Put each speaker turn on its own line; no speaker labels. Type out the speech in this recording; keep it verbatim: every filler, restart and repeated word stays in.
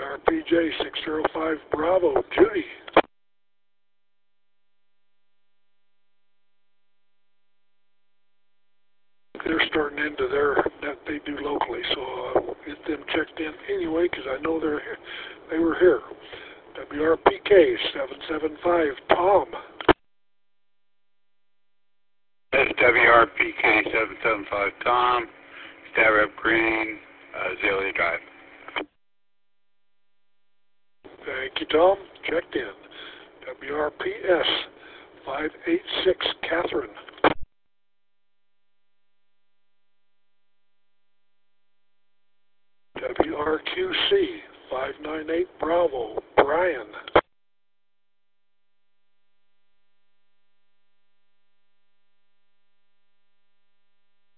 R P J six zero five Bravo, Judy. They're starting into their that they do locally, so uh, get them checked in anyway because I know they're here. They were here. W R P K seven seven five Tom.
That's W R P K seven seven five Tom, Star Up Green, uh, Azalea Drive.
Thank you, Tom. Checked in. W R P S five eight six Catherine. W R Q C five nine eight Bravo, Brian.